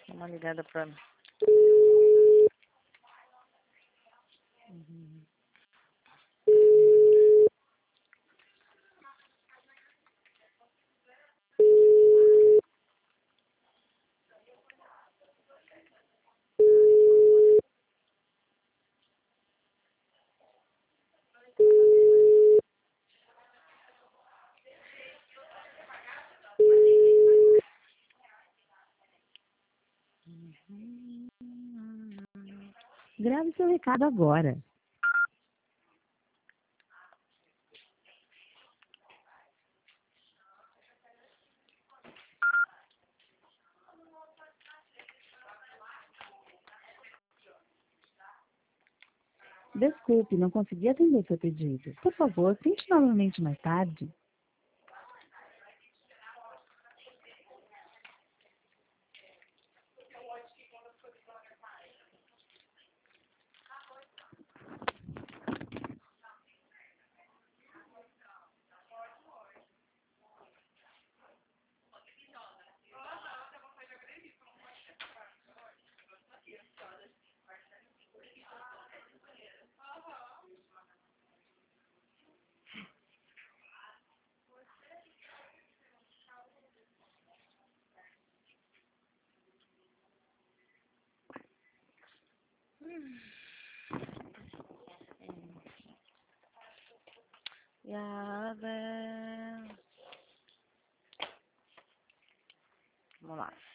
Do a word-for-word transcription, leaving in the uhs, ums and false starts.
Uma ligada pra mim. Uhum. Grave seu recado agora. Desculpe, não consegui atender seu pedido. Por favor, tente novamente mais tarde. Yahweh. Vamos lá.